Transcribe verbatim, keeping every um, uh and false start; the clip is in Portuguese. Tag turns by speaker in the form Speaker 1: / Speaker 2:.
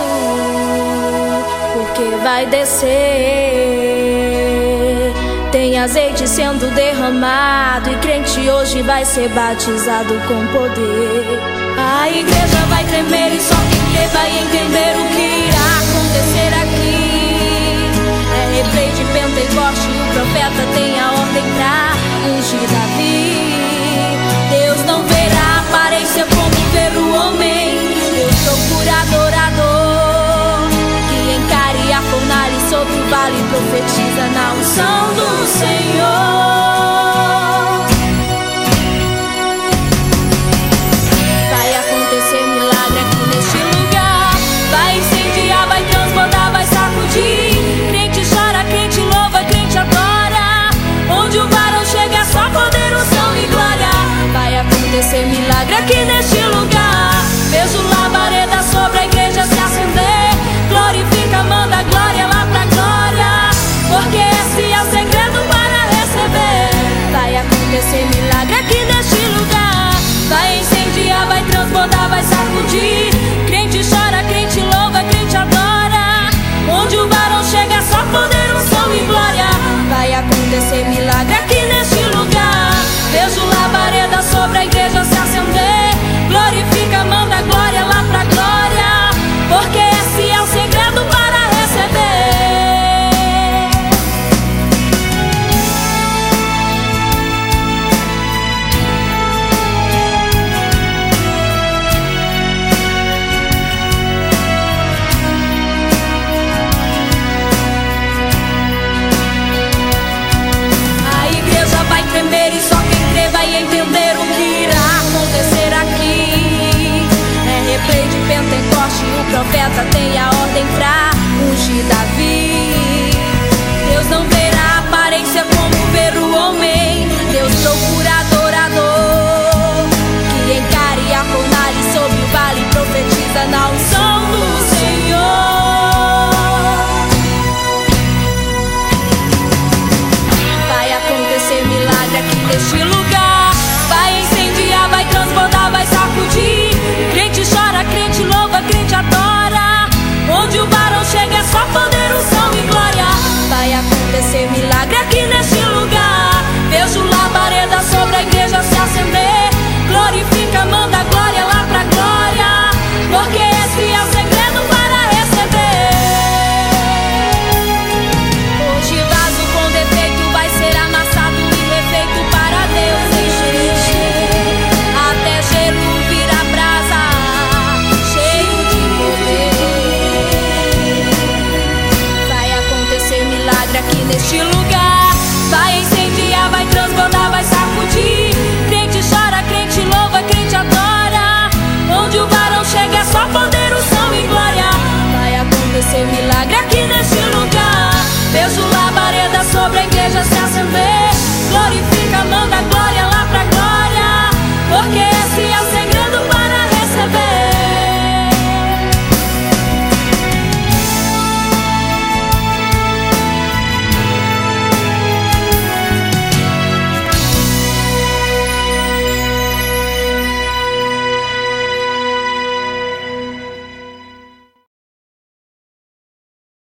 Speaker 1: porque vai descer. Tem azeite sendo derramado e crente hoje vai ser batizado com poder. A igreja vai tremer e só quem crê vai entender o que irá acontecer aqui. É replay de Pentecoste e o profeta tem a ordem pra ungir Davi. Deus não verá a aparência como ver o homem. Deus procura adorador que encare a fornalha sobre o vale e profetiza na unção do Senhor. Vai acontecer milagre aqui neste lugar. Vai incendiar, vai transbordar, vai sacudir. Crente chora, crente louva, crente adora. Onde o varão chega é só poder, unção e glória. Vai acontecer milagre aqui neste lugar. Vejo labareda sobre a igreja se acender. Glorifica, manda glória lá pra glória, porque esse é o segredo para receber. Vai acontecer milagre aqui neste lugar. Vai incendiar, vai transbordar, vai sacudir. Crente chora, crente louva, crente adora. Onde o varão chega é só poder, unção e glória. Vai acontecer milagre aqui neste lugar. Vejo labareda sobre a igreja se acender. Glorifica, manda glória lá pra glória, porque esse é o segredo para receber. A igreja vai tremer e só quem crê vai entender o que irá acontecer aqui. É replay de Pentecoste e o profeta tem a ordem pra ungir Davi.